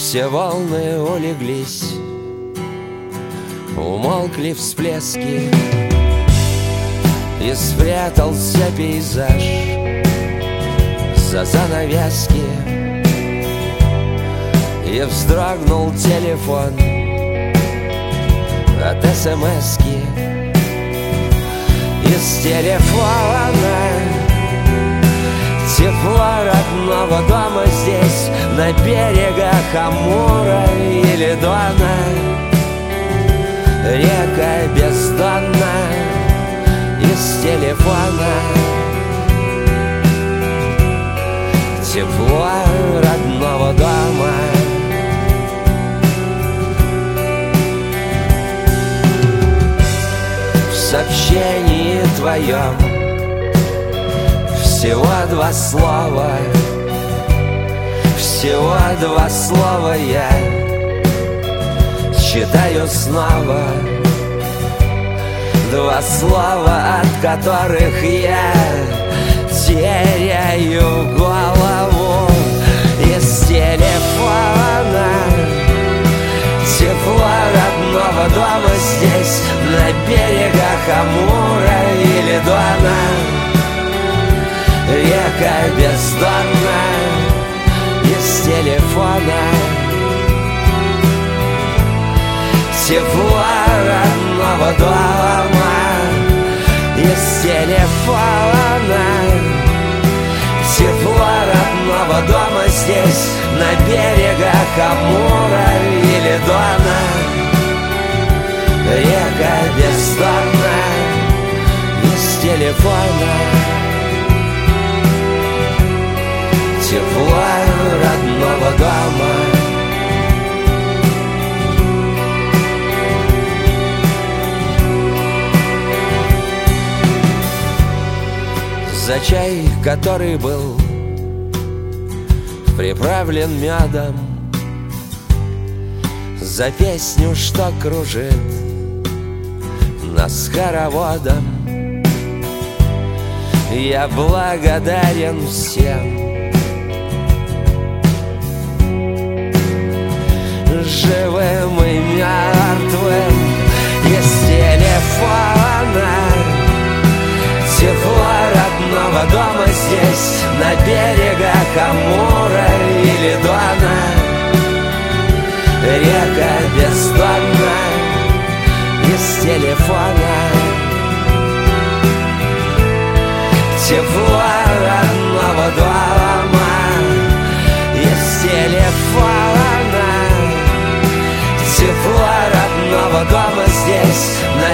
Все волны улеглись, умолкли всплески, и спрятался пейзаж за занавески. И вздрогнул телефон от СМС-ки. Из телефона тепло родного дома здесь, на берегах Амура или Дона. Река бездонная из телефона. Тепло родного дома. В сообщении твоем всего два слова, всего два слова я читаю снова. Два слова, от которых я теряю голову. Из телефона тепло родного дома здесь, на берегах Амура или Дона. Река бездонная из телефона. Тепло родного дома из телефона. Тепло родного дома здесь, на берегах Амура или Дона. Река бездонная из телефона. Тепло родного дома. За чай, который был приправлен медом, за песню, что кружит нас хороводом, я благодарен всем, живым и мертвым. Из телефона тепло родного дома здесь, на берегах Амура или Дона. Река бездонная из телефона. Тепло родного дома из телефона. Тепло родного дома здесь, на